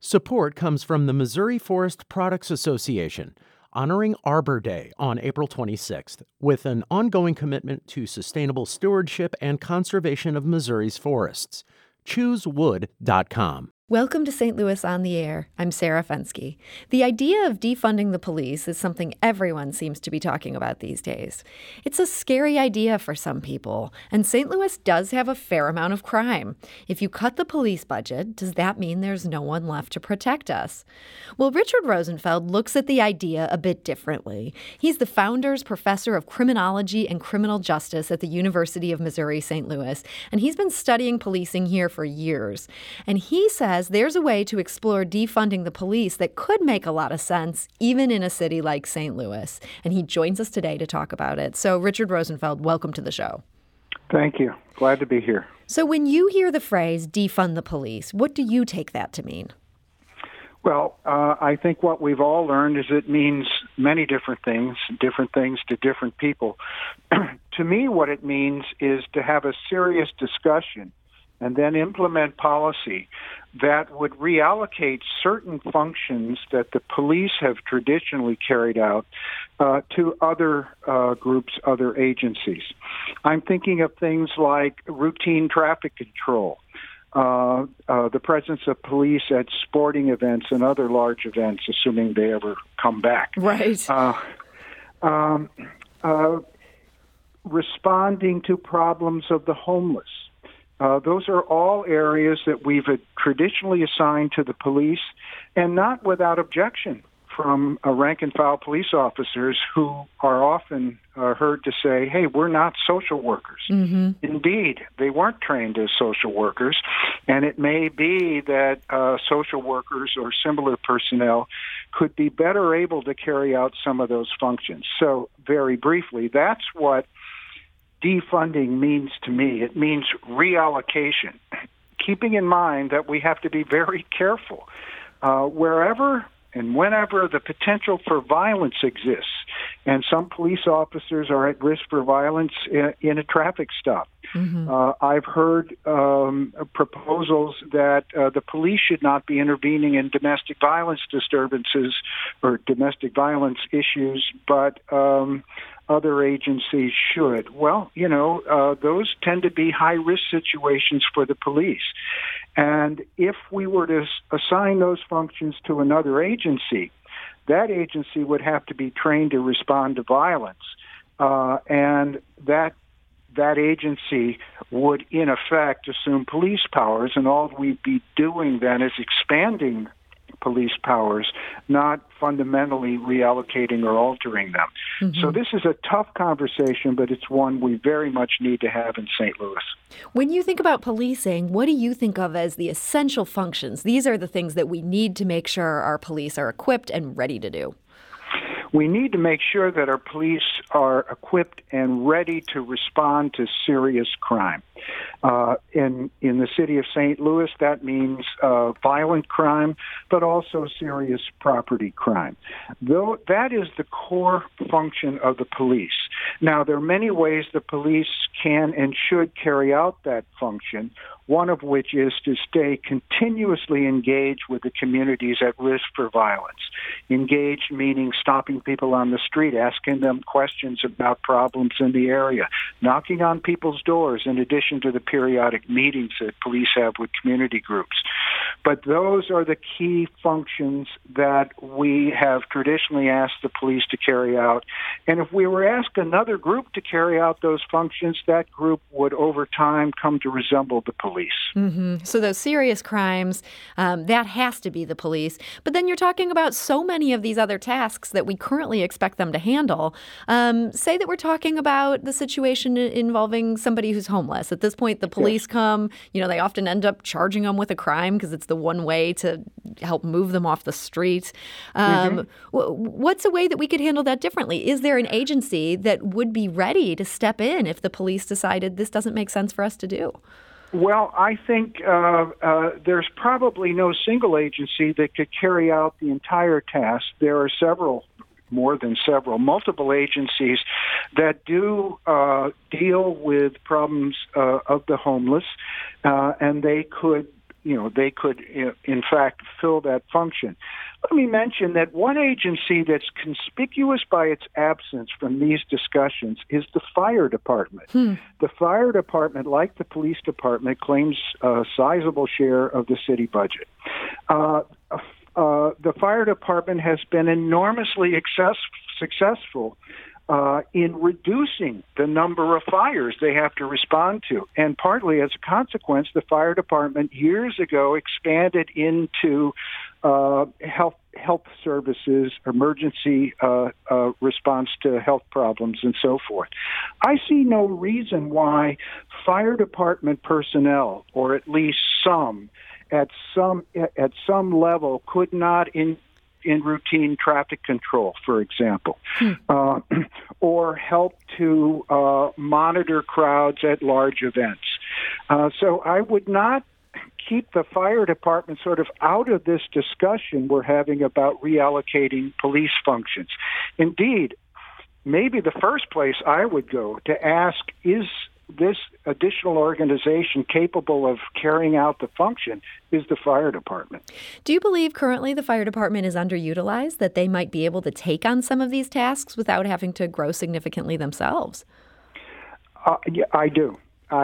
Support comes from the Missouri Forest Products Association, honoring Arbor Day on April 26th, with an ongoing commitment to sustainable stewardship and conservation of Missouri's forests. ChooseWood.com. Welcome to St. Louis on the Air. I'm Sarah Fenske. The idea of defunding the police is something everyone seems to be talking about these days. It's a scary idea for some people, and St. Louis does have a fair amount of crime. If you cut the police budget, does that mean there's no one left to protect us? Well, Richard Rosenfeld looks at the idea a bit differently. He's the Founders Professor of Criminology and Criminal Justice at the University of Missouri, St. Louis, and he's been studying policing here for years. And he says there's a way to explore defunding the police that could make a lot of sense, even in a city like St. Louis. And he joins us today to talk about it. So, Richard Rosenfeld, welcome to the show. Thank you. Glad to be here. So when you hear the phrase defund the police, what do you take that to mean? Well, I think what we've all learned is it means many different things to different people. To me, what it means is to have a serious discussion and then implement policy that would reallocate certain functions that the police have traditionally carried out to other groups, other agencies. I'm thinking of things like routine traffic control, the presence of police at sporting events and other large events, assuming they ever come back. Right. Responding to problems of the homeless. Those are all areas that we've traditionally assigned to the police, and not without objection from rank-and-file police officers who are often heard to say, hey, we're not social workers. Mm-hmm. Indeed, they weren't trained as social workers, and it may be that social workers or similar personnel could be better able to carry out some of those functions. So, very briefly, that's what defunding means to me. It means reallocation, keeping in mind that we have to be very careful. Wherever and whenever the potential for violence exists, and some police officers are at risk for violence in a traffic stop. Mm-hmm. I've heard proposals that the police should not be intervening in domestic violence disturbances or domestic violence issues, but other agencies should. Well, those tend to be high-risk situations for the police. And if we were to assign those functions to another agency, that agency would have to be trained to respond to violence. And that agency would, in effect, assume police powers, and all we'd be doing then is expanding police powers, not fundamentally reallocating or altering them. Mm-hmm. So this is a tough conversation, but it's one we very much need to have in St. Louis. When you think about policing, what do you think of as the essential functions? These are the things that we need to make sure our police are equipped and ready to do. We need to make sure that our police are equipped and ready to respond to serious crime. In the city of St. Louis, that means violent crime, but also serious property crime. Though that is the core function of the police. Now, there are many ways the police can and should carry out that function, one of which is to stay continuously engaged with the communities at risk for violence. Engaged meaning stopping people on the street, asking them questions about problems in the area, knocking on people's doors in addition to the periodic meetings that police have with community groups. But those are the key functions that we have traditionally asked the police to carry out. And if we were asked another group to carry out those functions, that group would over time come to resemble the police. Mm-hmm. So those serious crimes, that has to be the police. But then you're talking about so many of these other tasks that we currently expect them to handle. Say that we're talking about the situation involving somebody who's homeless. At this point, the police come, they often end up charging them with a crime because it's the one way to help move them off the street. What's a way that we could handle that differently? Is there an agency that would be ready to step in if the police decided this doesn't make sense for us to do? Well, I think there's probably no single agency that could carry out the entire task. There are multiple agencies that do deal with problems of the homeless, and they could they could, in fact, fill that function. Let me mention that one agency that's conspicuous by its absence from these discussions is the fire department. The fire department, like the police department, claims a sizable share of the city budget. The fire department has been enormously successful in reducing the number of fires they have to respond to. And partly as a consequence, the fire department years ago expanded into health services, emergency response to health problems, and so forth. I see no reason why fire department personnel, or at least some, at some level, could not in routine traffic control, for example, or help to monitor crowds at large events. So I would not keep the fire department sort of out of this discussion we're having about reallocating police functions. Indeed, maybe the first place I would go to ask, is this additional organization capable of carrying out the function, is the fire department. Do you believe currently the fire department is underutilized, that they might be able to take on some of these tasks without having to grow significantly themselves? Yeah, I do.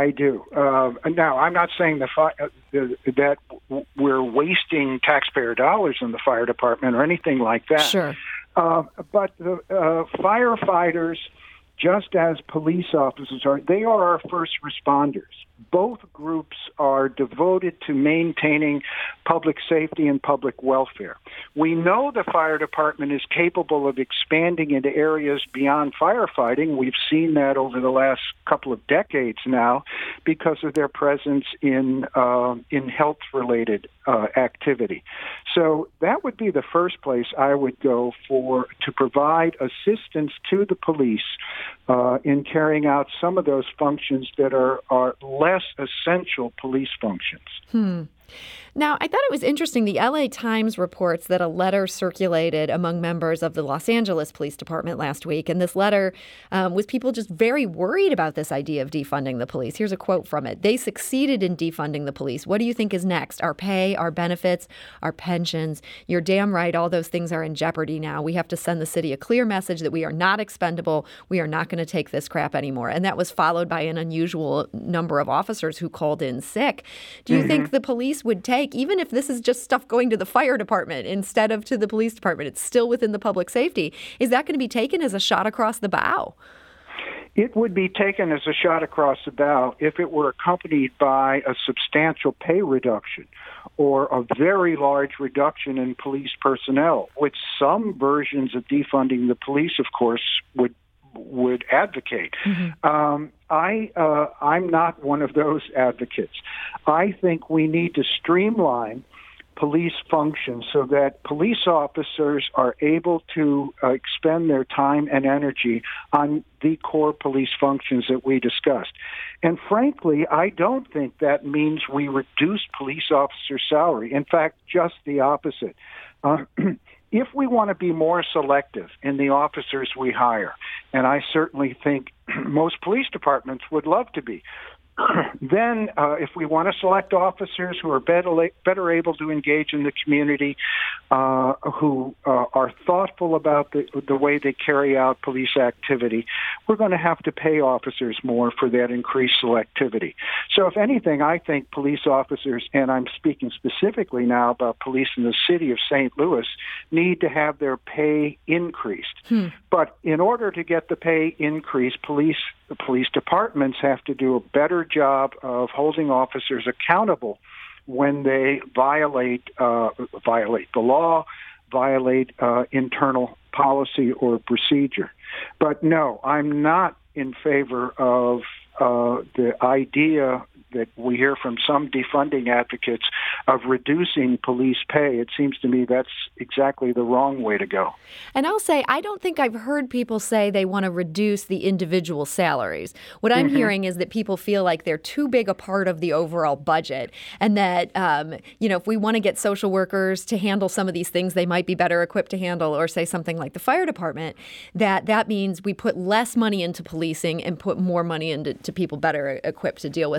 Now, I'm not saying that we're wasting taxpayer dollars in the fire department or anything like that. Sure. But the firefighters, just as police officers are, they are our first responders. Both groups are devoted to maintaining public safety and public welfare. We know the fire department is capable of expanding into areas beyond firefighting. We've seen that over the last couple of decades now because of their presence in health-related activity. So that would be the first place I would go to provide assistance to the police in carrying out some of those functions that are less essential police functions. Now, I thought it was interesting. The LA Times reports that a letter circulated among members of the Los Angeles Police Department last week. And this letter was people just very worried about this idea of defunding the police. Here's a quote from it. "They succeeded in defunding the police. What do you think is next? Our pay, our benefits, our pensions? You're damn right. All those things are in jeopardy now. We have to send the city a clear message that we are not expendable. We are not going to take this crap anymore." And that was followed by an unusual number of officers who called in sick. Do you think the police would take, even if this is just stuff going to the fire department instead of to the police department, it's still within the public safety, is that going to be taken as a shot across the bow? It would be taken as a shot across the bow if it were accompanied by a substantial pay reduction or a very large reduction in police personnel, which some versions of defunding the police, of course, would advocate. I'm not one of those advocates. I think we need to streamline police functions so that police officers are able to expend their time and energy on the core police functions that we discussed. And frankly, I don't think that means we reduce police officer salary. In fact, just the opposite. If we want to be more selective in the officers we hire, and I certainly think most police departments would love to be, then if we want to select officers who are better able to engage in the community, who are thoughtful about the way they carry out police activity, we're going to have to pay officers more for that increased selectivity. So if anything, I think police officers, and I'm speaking specifically now about police in the city of St. Louis, need to have their pay increased. But in order to get the pay increased, the police departments have to do a better job of holding officers accountable when they violate the law, violate internal policy or procedure. But no, I'm not in favor of the idea that we hear from some defunding advocates of reducing police pay. It seems to me that's exactly the wrong way to go. And I'll say, I don't think I've heard people say they want to reduce the individual salaries. What I'm hearing is that people feel like they're too big a part of the overall budget, and that, if we want to get social workers to handle some of these things they might be better equipped to handle, or say something like the fire department, that means we put less money into policing and put more money into people better equipped to deal with that. You would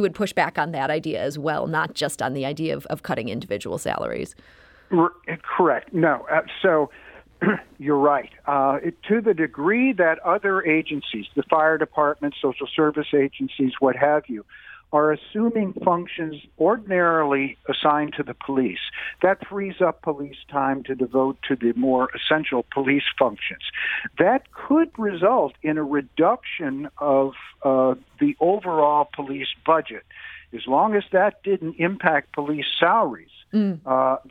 would push back on that idea as well, not just on the idea of cutting individual salaries. Correct. No. So you're right. To the degree that other agencies, the fire department, social service agencies, what have you, are assuming functions ordinarily assigned to the police, that frees up police time to devote to the more essential police functions. That could result in a reduction of the overall police budget. As long as that didn't impact police salaries, then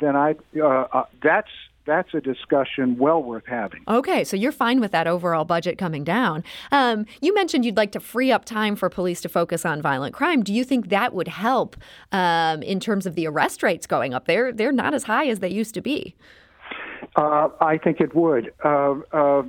that's a discussion well worth having. Okay, so you're fine with that overall budget coming down. You mentioned you'd like to free up time for police to focus on violent crime. Do you think that would help in terms of the arrest rates going up? They're not as high as they used to be. I think it would. Our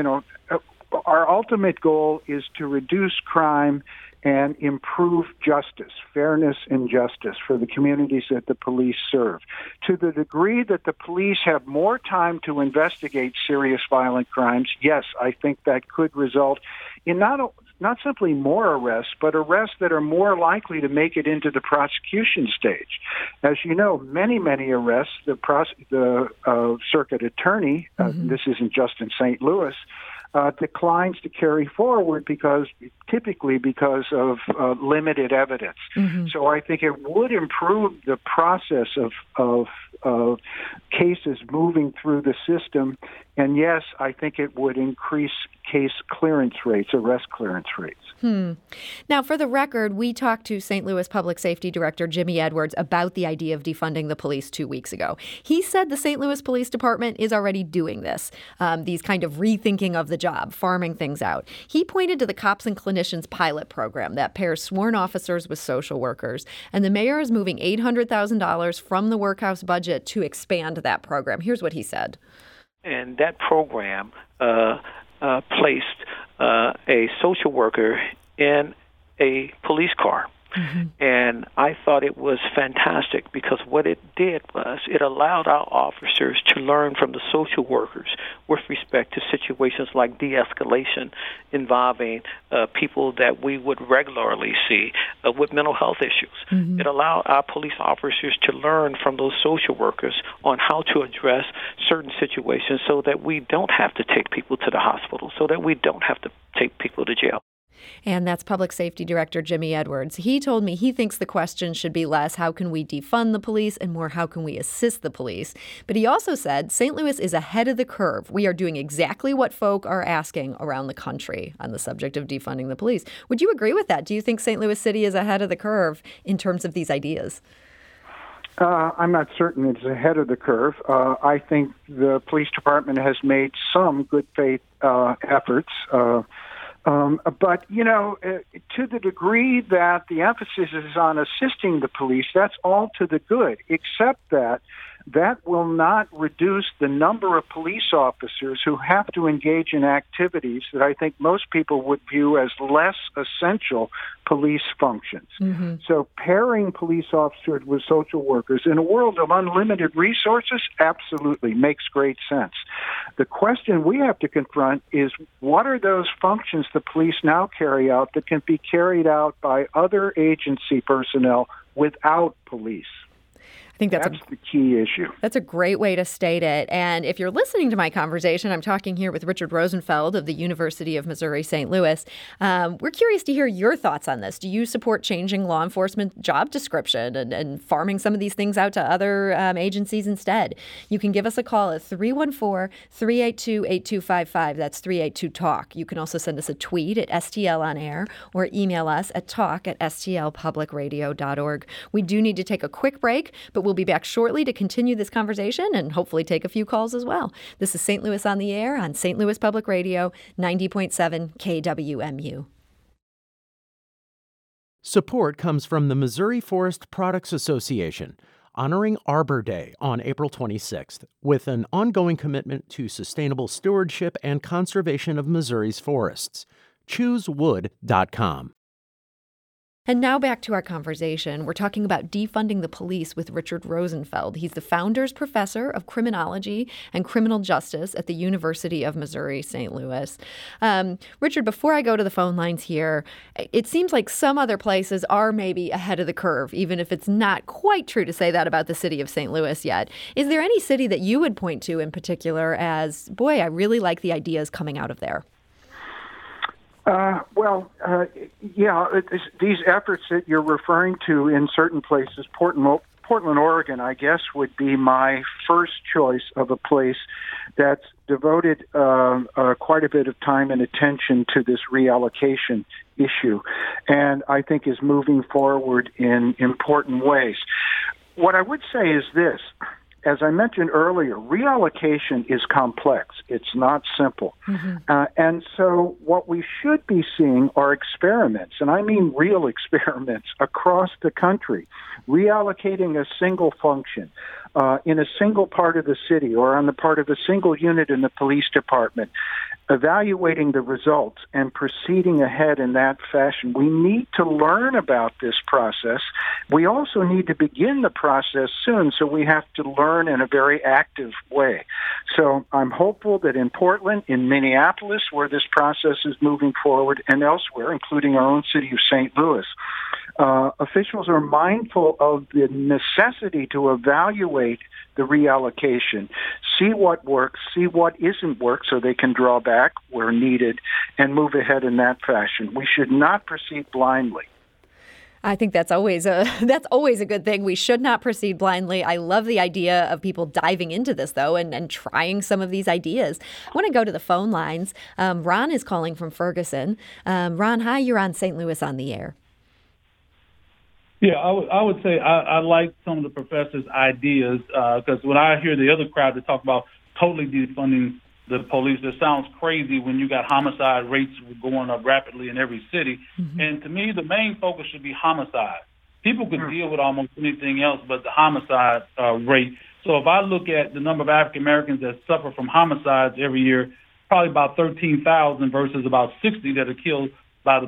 ultimate goal is to reduce crime and improve justice, fairness and justice for the communities that the police serve. To the degree that the police have more time to investigate serious violent crimes, yes, I think that could result in not simply more arrests, but arrests that are more likely to make it into the prosecution stage. As you know, many arrests, the circuit attorney, this isn't just in St. Louis, declines to carry forward typically because of limited evidence. So I think it would improve the process of cases moving through the system. And yes, I think it would increase case clearance rates, arrest clearance rates. Now, for the record, we talked to St. Louis Public Safety Director Jimmy Edwards about the idea of defunding the police 2 weeks ago. He said the St. Louis Police Department is already doing this, these kind of rethinking of the job, farming things out. He pointed to the Cops and Clinicians pilot program that pairs sworn officers with social workers, and the mayor is moving $800,000 from the workhouse budget to expand that program. Here's what he said. And that program placed a social worker in a police car. And I thought it was fantastic because what it did was it allowed our officers to learn from the social workers with respect to situations like de-escalation involving people that we would regularly see with mental health issues. It allowed our police officers to learn from those social workers on how to address certain situations so that we don't have to take people to the hospital, so that we don't have to take people to jail. And that's Public Safety Director Jimmy Edwards. He told me he thinks the question should be less, how can we defund the police, and more, how can we assist the police? But he also said St. Louis is ahead of the curve. We are doing exactly what folk are asking around the country on the subject of defunding the police. Would you agree with that? Do you think St. Louis City is ahead of the curve in terms of these ideas? I'm not certain it's ahead of the curve. I think the police department has made some good faith efforts. But, to the degree that the emphasis is on assisting the police, that's all to the good, except that will not reduce the number of police officers who have to engage in activities that I think most people would view as less essential police functions. So pairing police officers with social workers in a world of unlimited resources absolutely makes great sense. The question we have to confront is what are those functions the police now carry out that can be carried out by other agency personnel without police? I think that's the key issue. That's a great way to state it. And if you're listening to my conversation, I'm talking here with Richard Rosenfeld of the University of Missouri St. Louis. We're curious to hear your thoughts on this. Do you support changing law enforcement job description and farming some of these things out to other agencies instead? You can give us a call at 314-382-8255. That's 382-TALK. You can also send us a tweet at STL on air or email us at talk@stlpublicradio.org. We do need to take a quick break, but we'll be back shortly to continue this conversation and hopefully take a few calls as well. This is St. Louis on the Air on St. Louis Public Radio, 90.7 KWMU. Support comes from the Missouri Forest Products Association, honoring Arbor Day on April 26th, with an ongoing commitment to sustainable stewardship and conservation of Missouri's forests. ChooseWood.com. And now back to our conversation. We're talking about defunding the police with Richard Rosenfeld. He's the Founders Professor of Criminology and Criminal Justice at the University of Missouri, St. Louis. Richard, before I go to the phone lines here, it seems like some other places are maybe ahead of the curve, even if it's not quite true to say that about the city of St. Louis yet. Is there any city that you would point to in particular as, boy, I really like the ideas coming out of there? These efforts that you're referring to in certain places, Portland, Oregon, I guess, would be my first choice of a place that's devoted quite a bit of time and attention to this reallocation issue, and I think is moving forward in important ways. What I would say is this. As I mentioned earlier, reallocation is complex. It's not simple. Mm-hmm. And so what we should be seeing are experiments, and I mean real experiments across the country, reallocating a single function in a single part of the city or on the part of a single unit in the police department, evaluating the results and proceeding ahead in that fashion. We need to learn about this process. We also need to begin the process soon, so we have to learn in a very active way. So I'm hopeful that in Portland, in Minneapolis, where this process is moving forward, and elsewhere, including our own city of St. Louis, officials are mindful of the necessity to evaluate the reallocation, see what works, see what isn't work, so they can draw back where needed and move ahead in that fashion. We should not proceed blindly. I think that's always a good thing. We should not proceed blindly. I love the idea of people diving into this, though, and trying some of these ideas. I want to go to the phone lines. Ron is calling from Ferguson. Ron, hi, you're on St. Louis on the Air. Yeah, I would say I like some of the professor's ideas because when I hear the other crowd that talk about totally defunding the police, it sounds crazy when you got homicide rates going up rapidly in every city. Mm-hmm. And to me, the main focus should be homicide. People could deal with almost anything else but the homicide rate. So if I look at the number of African Americans that suffer from homicides every year, probably about 13,000 versus about 60 that are killed by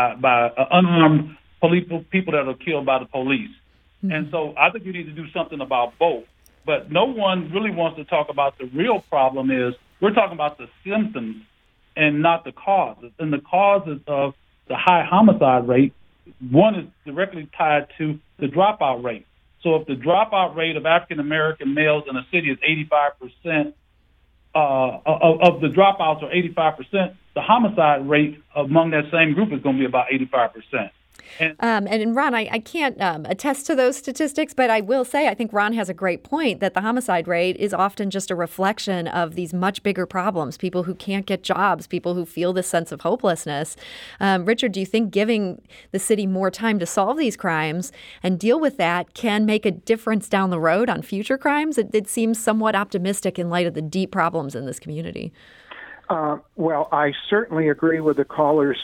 unarmed people that are killed by the police. Mm-hmm. And so I think you need to do something about both. But no one really wants to talk about the real problem is we're talking about the symptoms and not the causes. And the causes of the high homicide rate, one is directly tied to the dropout rate. So if the dropout rate of African-American males in a city is 85%, of the dropouts are 85%, the homicide rate among that same group is going to be about 85%. And Ron, I can't attest to those statistics, but I will say I think Ron has a great point that the homicide rate is often just a reflection of these much bigger problems, people who can't get jobs, people who feel this sense of hopelessness. Richard, do you think giving the city more time to solve these crimes and deal with that can make a difference down the road on future crimes? It seems somewhat optimistic in light of the deep problems in this community. Well, I certainly agree with the caller's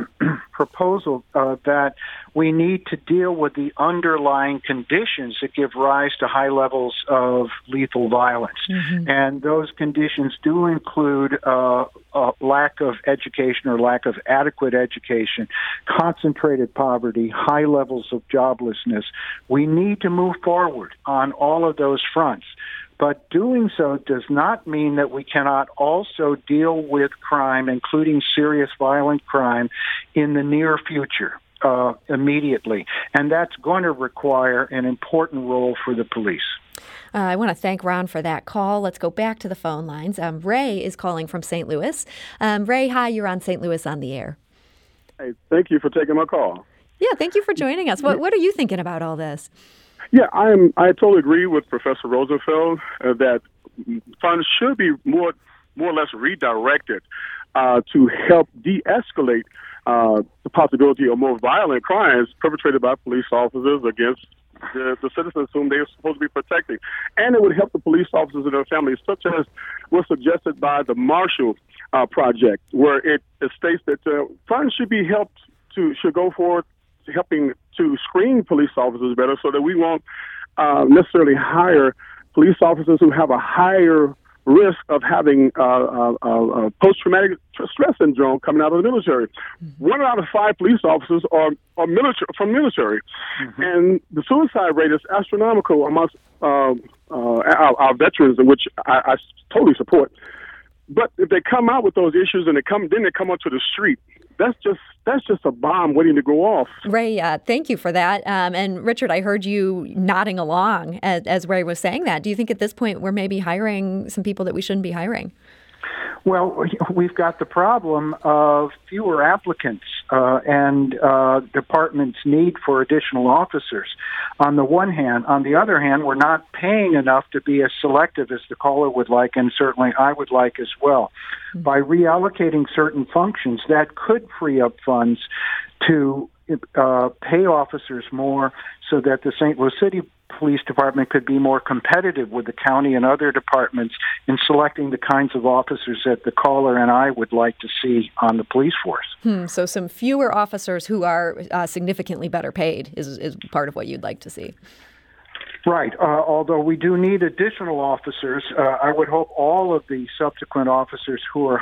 proposal that we need to deal with the underlying conditions that give rise to high levels of lethal violence. Mm-hmm. And those conditions do include a lack of education or lack of adequate education, concentrated poverty, high levels of joblessness. We need to move forward on all of those fronts. But doing so does not mean that we cannot also deal with crime, including serious violent crime, in the near future, immediately. And that's going to require an important role for the police. I want to thank Ron for that call. Let's go back to the phone lines. Ray is calling from St. Louis. Ray, hi, you're on St. Louis on the Air. Hey, thank you for taking my call. Yeah, thank you for joining us. What are you thinking about all this? Yeah, I totally agree with Professor Rosenfeld that funds should be more or less redirected to help de-escalate the possibility of more violent crimes perpetrated by police officers against the citizens whom they're supposed to be protecting. And it would help the police officers and their families, such as was suggested by the Marshall Project, where it states that funds should go forward helping to screen police officers better so that we won't necessarily hire police officers who have a higher risk of having post-traumatic stress syndrome coming out of the military. 1 out of 5 police officers are from military, and the suicide rate is astronomical amongst our veterans, which I totally support. But if they come out with those issues and they come onto the street, that's just a bomb waiting to go off. Ray, thank you for that. And Richard, I heard you nodding along as Ray was saying that. Do you think at this point we're maybe hiring some people that we shouldn't be hiring? Well, we've got the problem of fewer applicants and departments' need for additional officers on the one hand. On the other hand, we're not paying enough to be as selective as the caller would like, and certainly I would like as well. Mm-hmm. By reallocating certain functions, that could free up funds to pay officers more so that the St. Louis City Police Department could be more competitive with the county and other departments in selecting the kinds of officers that the caller and I would like to see on the police force. So some fewer officers who are significantly better paid is part of what you'd like to see. Right. Although we do need additional officers, I would hope all of the subsequent officers who are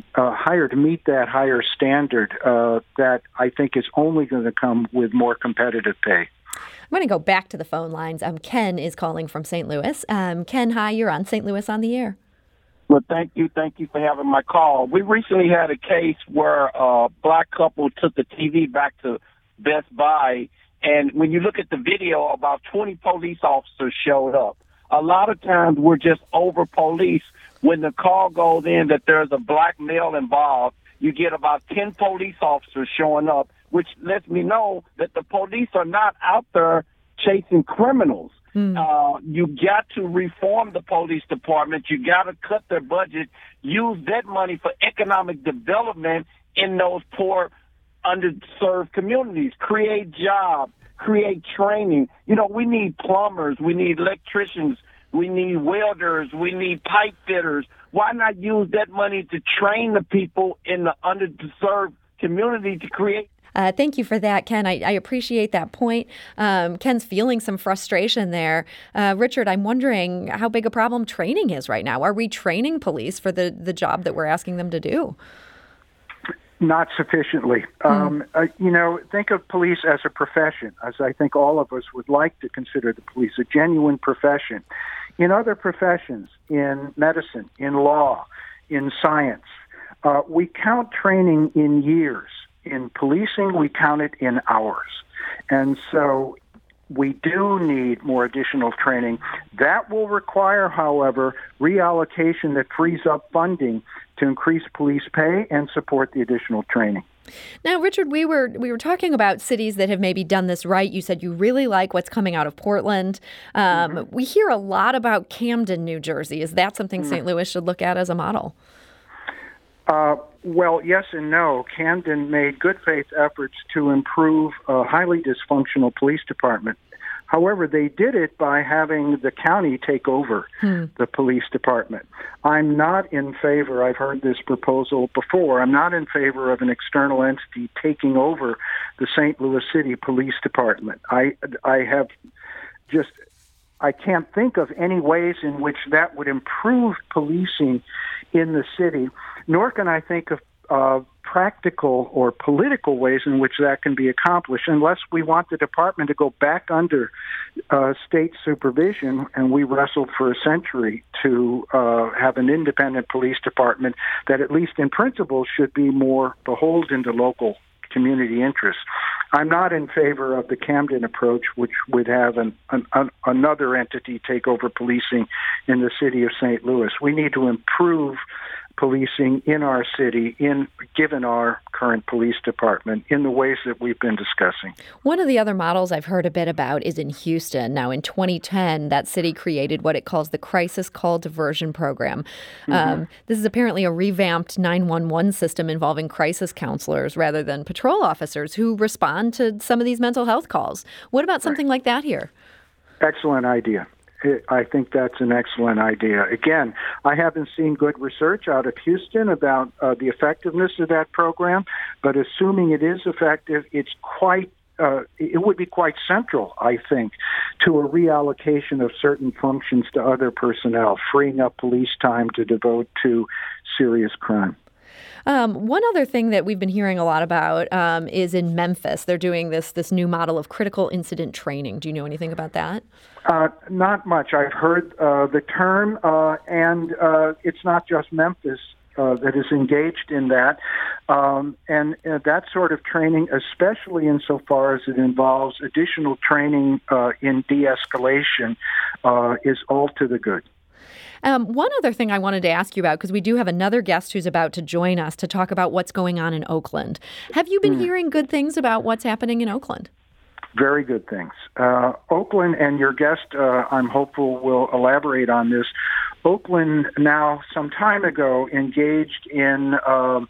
hired meet that higher standard that I think is only going to come with more competitive pay. I'm going to go back to the phone lines. Ken is calling from St. Louis. Ken, hi, you're on St. Louis on the Air. Well, thank you for having my call. We recently had a case where a black couple took the TV back to Best Buy, and when you look at the video, about 20 police officers showed up. A lot of times we're just over-police. When the call goes in that there's a black male involved, you get about 10 police officers showing up, which lets me know that the police are not out there chasing criminals. You got to reform the police department. You got to cut their budget, use that money for economic development in those poor, underserved communities, create jobs, create training. You know, we need plumbers, we need electricians, we need welders, we need pipe fitters. Why not use that money to train the people in the underserved community to create? Thank you for that, Ken. I appreciate that point. Ken's feeling some frustration there. Richard, I'm wondering how big a problem training is right now. Are we training police for the job that we're asking them to do? Not sufficiently. Think of police as a profession, as I think all of us would like to consider the police, a genuine profession. In other professions, in medicine, in law, in science, we count training in years. In policing, we count it in hours. And so we do need more additional training. That will require, however, reallocation that frees up funding to increase police pay and support the additional training. Now, Richard, we were talking about cities that have maybe done this right. You said you really like what's coming out of Portland. We hear a lot about Camden, New Jersey. Is that something St. Louis should look at as a model? Well, yes and no. Camden made good faith efforts to improve a highly dysfunctional police department. However, they did it by having the county take over the police department. I'm not in favor, I've heard this proposal before, I'm not in favor of an external entity taking over the St. Louis City Police Department. I can't think of any ways in which that would improve policing in the city, nor can I think of practical or political ways in which that can be accomplished unless we want the department to go back under state supervision, and we wrestled for a century to have an independent police department that at least in principle should be more beholden to local community interests. I'm not in favor of the Camden approach, which would have another entity take over policing in the city of St. Louis. We need to improve policing in our city, given our current police department, in the ways that we've been discussing. One of the other models I've heard a bit about is in Houston. Now, in 2010, that city created what it calls the Crisis Call Diversion Program. This is apparently a revamped 911 system involving crisis counselors rather than patrol officers who respond to some of these mental health calls. What about something like that here? Excellent idea. I think that's an excellent idea. Again, I haven't seen good research out of Houston about the effectiveness of that program, but assuming it is effective, it's quite it would be quite central, I think, to a reallocation of certain functions to other personnel, freeing up police time to devote to serious crime. One other thing that we've been hearing a lot about is in Memphis. They're doing this new model of critical incident training. Do you know anything about that? Not much. I've heard the term, and it's not just Memphis that is engaged in that. And that sort of training, especially insofar as it involves additional training in de-escalation, is all to the good. One other thing I wanted to ask you about, because we do have another guest who's about to join us to talk about what's going on in Oakland. Have you been hearing good things about what's happening in Oakland? Very good things. Oakland, and your guest, I'm hopeful, will elaborate on this. Oakland now, some time ago, engaged in a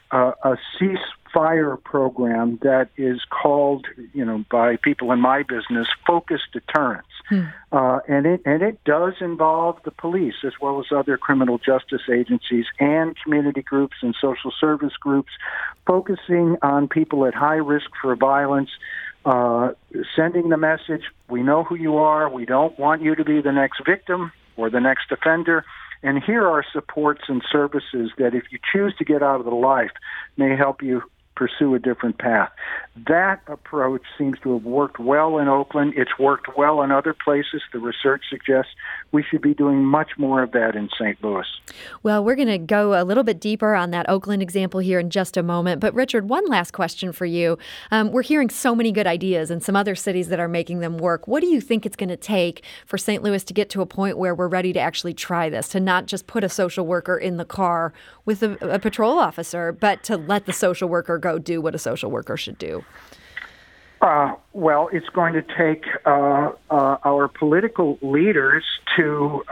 ceasefire program that is called, by people in my business, focused deterrence. And it does involve the police as well as other criminal justice agencies and community groups and social service groups, focusing on people at high risk for violence, sending the message, we know who you are, we don't want you to be the next victim or the next offender, and here are supports and services that if you choose to get out of the life may help you pursue a different path. That approach seems to have worked well in Oakland. It's worked well in other places. The research suggests we should be doing much more of that in St. Louis. Well, we're going to go a little bit deeper on that Oakland example here in just a moment. But Richard, one last question for you. We're hearing so many good ideas in some other cities that are making them work. What do you think it's going to take for St. Louis to get to a point where we're ready to actually try this, to not just put a social worker in the car with a patrol officer, but to let the social worker go do what a social worker should do? Well, it's going to take our political leaders to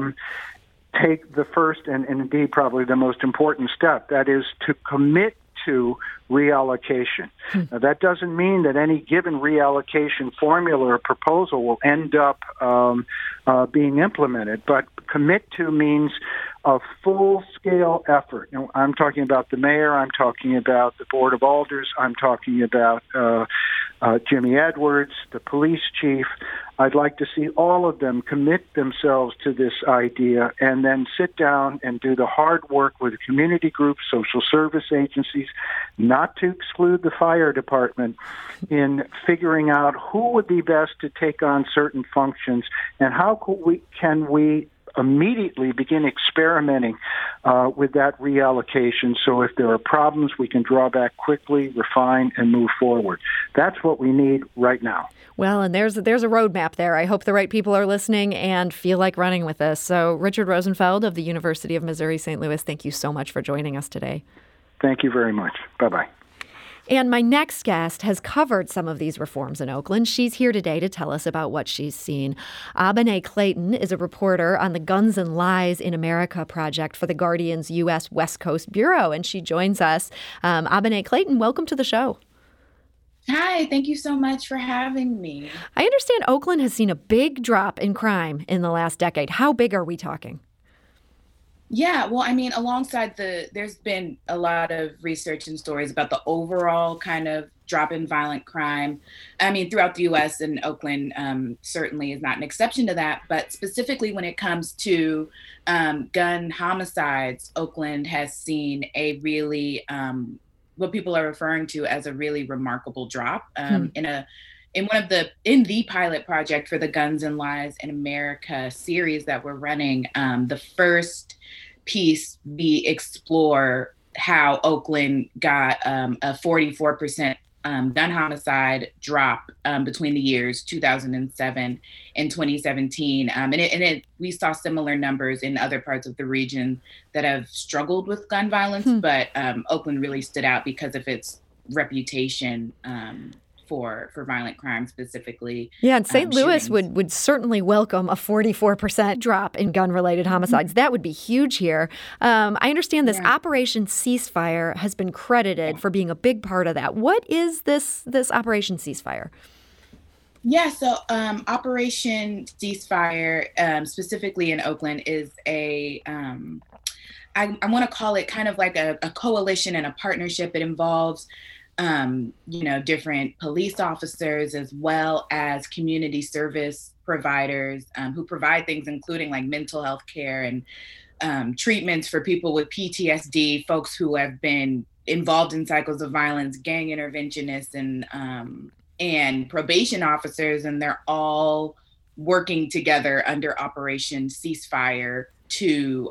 take the first and indeed probably the most important step, that is to commit to reallocation. Now, that doesn't mean that any given reallocation formula or proposal will end up being implemented, but commit to means a full-scale effort. I'm talking about the mayor, I'm talking about the Board of Alders, I'm talking about Jimmy Edwards, the police chief. I'd like to see all of them commit themselves to this idea and then sit down and do the hard work with community groups, social service agencies, not to exclude the fire department, in figuring out who would be best to take on certain functions and how can we immediately begin experimenting with that reallocation. So if there are problems, we can draw back quickly, refine, and move forward. That's what we need right now. Well, and there's a roadmap there. I hope the right people are listening and feel like running with this. So Richard Rosenfeld of the University of Missouri St. Louis, thank you so much for joining us today. Thank you very much. Bye-bye. And my next guest has covered some of these reforms in Oakland. She's here today to tell us about what she's seen. Abene Clayton is a reporter on the Guns and Lies in America project for the Guardian's U.S. West Coast Bureau, and she joins us. Abene Clayton, welcome to the show. Hi, thank you so much for having me. I understand Oakland has seen a big drop in crime in the last decade. How big are we talking? Yeah, well, I mean, alongside there's been a lot of research and stories about the overall kind of drop in violent crime. I mean, throughout the U.S. and Oakland certainly is not an exception to that. But specifically when it comes to gun homicides, Oakland has seen a really what people are referring to as a really remarkable drop in the pilot project for the Guns and Lies in America series that we're running. The first piece, we explore how Oakland got a 44% gun homicide drop between the years 2007 and 2017. We saw similar numbers in other parts of the region that have struggled with gun violence, but Oakland really stood out because of its reputation for violent crime specifically. Yeah, and St. Louis would certainly welcome a 44% drop in gun-related homicides. That would be huge here. I understand this Operation Ceasefire has been credited for being a big part of that. What is this Operation Ceasefire? Yeah, so Operation Ceasefire, specifically in Oakland, is I want to call it kind of like a coalition and a partnership. It involves different police officers as well as community service providers who provide things including like mental health care and treatments for people with PTSD, folks who have been involved in cycles of violence, gang interventionists, and probation officers, and they're all working together under Operation Ceasefire to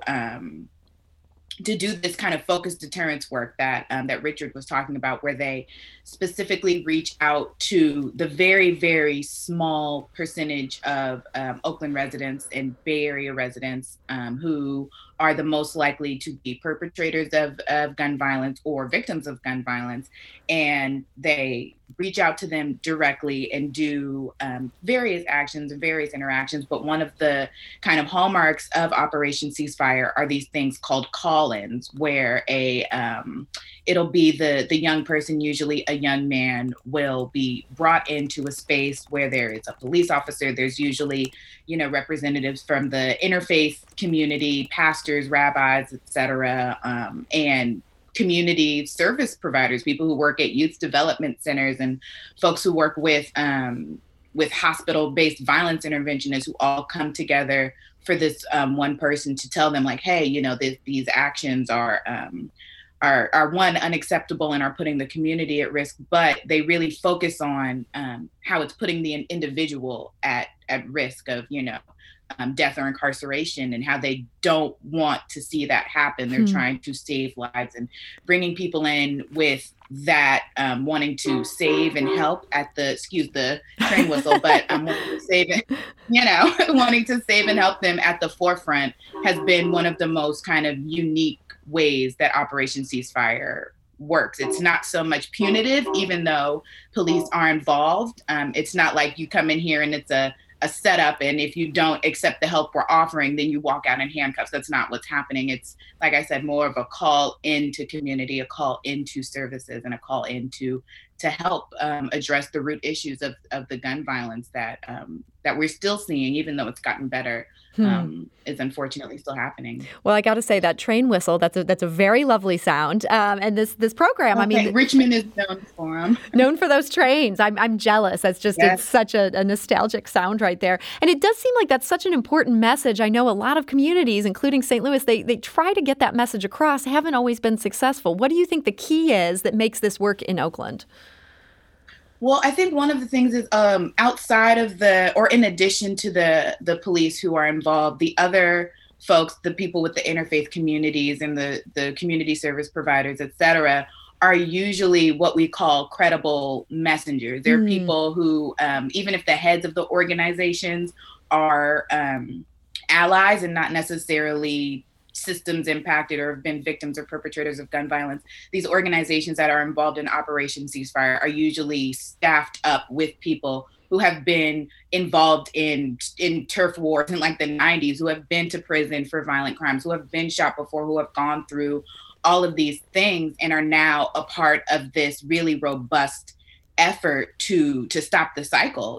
do this kind of focused deterrence work that Richard was talking about, where they specifically reach out to the very, very small percentage of Oakland residents and Bay Area residents who are the most likely to be perpetrators of gun violence or victims of gun violence. And they reach out to them directly and do various actions and various interactions. But one of the kind of hallmarks of Operation Ceasefire are these things called call-ins, where it'll be the young person, usually a young man, will be brought into a space where there is a police officer. There's usually, representatives from the interfaith community, pastors, rabbis, et cetera, and community service providers, people who work at youth development centers and folks who work with hospital-based violence interventionists, who all come together for this one person to tell them, like, hey, these actions are one, unacceptable and are putting the community at risk, but they really focus on how it's putting the individual at risk of, death or incarceration, and how they don't want to see that happen. They're trying to save lives, and bringing people in with that wanting to save and help at the, excuse the train whistle, but wanting to save it, wanting to save and help them at the forefront has been one of the most kind of unique ways that Operation Ceasefire works. It's not so much punitive, even though police are involved. It's not like you come in here and it's a setup, and if you don't accept the help we're offering, then you walk out in handcuffs. That's not what's happening. It's, like I said, more of a call into community, a call into services, and a call into to help address the root issues of the gun violence that we're still seeing, even though it's gotten better. Is unfortunately still happening. Well, I got to say that train whistle, that's a very lovely sound. And this program, okay, I mean, Richmond is known for them. Known for those trains. I'm jealous. That's just, yes. It's such a nostalgic sound right there. And it does seem like that's such an important message. I know a lot of communities, including St. Louis, they try to get that message across, haven't always been successful. What do you think the key is that makes this work in Oakland? Well, I think one of the things is outside of or in addition to the police who are involved, the other folks, the people with the interfaith communities and the community service providers, et cetera, are usually what we call credible messengers. They're people who, even if the heads of the organizations are allies and not necessarily systems impacted or have been victims or perpetrators of gun violence, these organizations that are involved in Operation Ceasefire are usually staffed up with people who have been involved in turf wars in like the 90s, who have been to prison for violent crimes, who have been shot before, who have gone through all of these things and are now a part of this really robust effort to stop the cycle,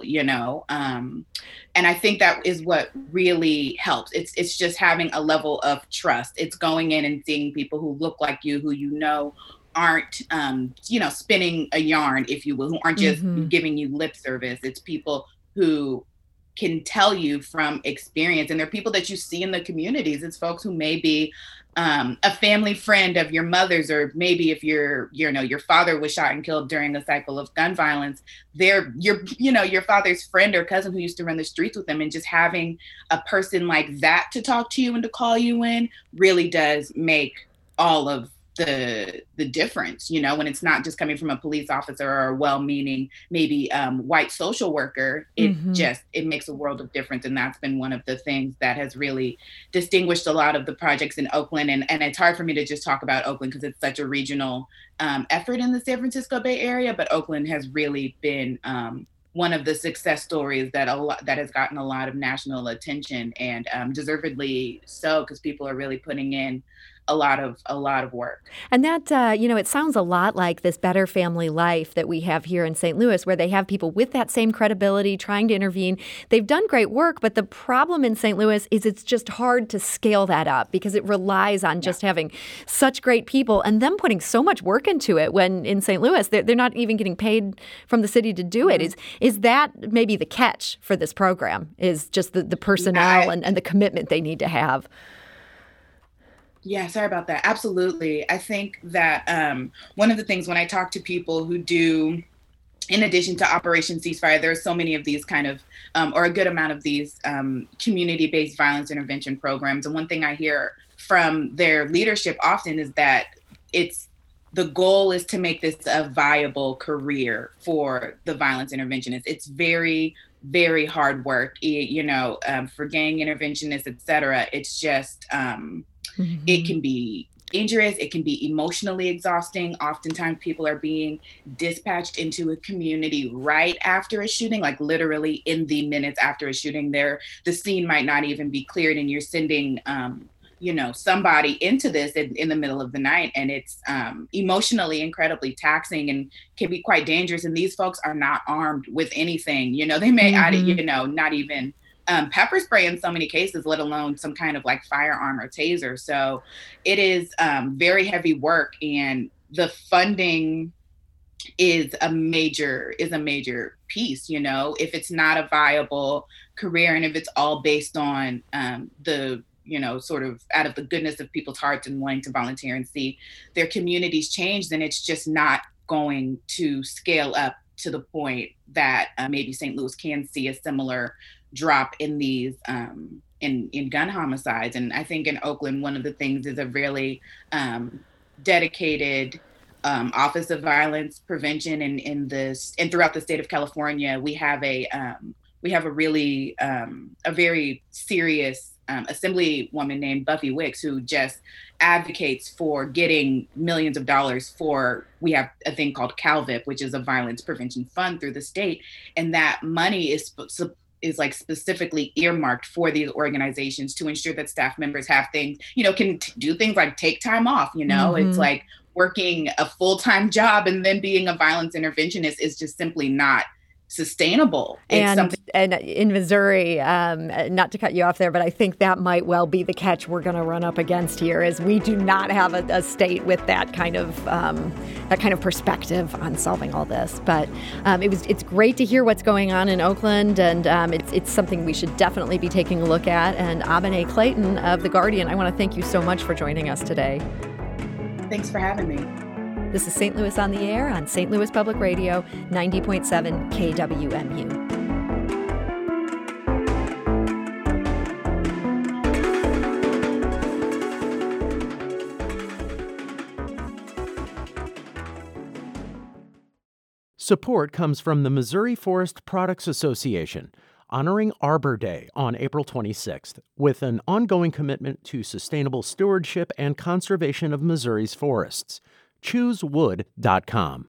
and I think that is what really helps. It's just having a level of trust. It's going in and seeing people who look like you, who aren't spinning a yarn, if you will, who aren't just giving you lip service. It's people who can tell you from experience, and they're people that you see in the communities. It's folks who may be a family friend of your mother's, or maybe if your father was shot and killed during a cycle of gun violence, they're your father's friend or cousin who used to run the streets with them. And just having a person like that to talk to you and to call you in really does make all of the difference, when it's not just coming from a police officer or a well-meaning, maybe white social worker. It makes a world of difference. And that's been one of the things that has really distinguished a lot of the projects in Oakland. And it's hard for me to just talk about Oakland because it's such a regional effort in the San Francisco Bay Area, but Oakland has really been one of the success stories that has gotten a lot of national attention, and deservedly so, because people are really putting in a lot of work. And that, it sounds a lot like this Better Family Life that we have here in St. Louis, where they have people with that same credibility trying to intervene. They've done great work, but the problem in St. Louis is it's just hard to scale that up because it relies on just having such great people and them putting so much work into it, when in St. Louis, they're not even getting paid from the city to do it. Is that maybe the catch for this program, is just the personnel and the commitment they need to have? Yeah, sorry about that. Absolutely. I think that one of the things when I talk to people who do, in addition to Operation Ceasefire, there are so many of these kind of, or a good amount of these community-based violence intervention programs. And one thing I hear from their leadership often is that the goal is to make this a viable career for the violence interventionists. It's very, very hard work, for gang interventionists, et cetera. It's just, it can be dangerous. It can be emotionally exhausting. Oftentimes people are being dispatched into a community right after a shooting, like literally in the minutes after a shooting. The scene might not even be cleared, and you're sending, somebody into this in the middle of the night. And it's emotionally incredibly taxing and can be quite dangerous. And these folks are not armed with anything. They may, not even pepper spray in so many cases, let alone some kind of like firearm or taser. So it is very heavy work, and the funding is a major piece. If it's not a viable career, and if it's all based on sort of out of the goodness of people's hearts and wanting to volunteer and see their communities change, then it's just not going to scale up to the point that maybe St. Louis can see a similar drop in these in gun homicides. And I think in Oakland, one of the things is a really dedicated Office of Violence Prevention, and throughout the state of California, we have a really a very serious Assemblywoman named Buffy Wicks, who just advocates for getting millions of dollars for, we have a thing called CalVIP, which is a violence prevention fund through the state. And that money is like specifically earmarked for these organizations to ensure that staff members have things, can do things like take time off, It's like working a full-time job and then being a violence interventionist is just simply not sustainable. And in Missouri, not to cut you off there, but I think that might well be the catch we're going to run up against here, is we do not have a state with that kind of perspective on solving all this. But it's great to hear what's going on in Oakland, and it's something we should definitely be taking a look at. And Abene Clayton of The Guardian, I want to thank you so much for joining us today. Thanks for having me. This is St. Louis on the Air on St. Louis Public Radio, 90.7 KWMU. Support comes from the Missouri Forest Products Association, honoring Arbor Day on April 26th with an ongoing commitment to sustainable stewardship and conservation of Missouri's forests. ChooseWood.com.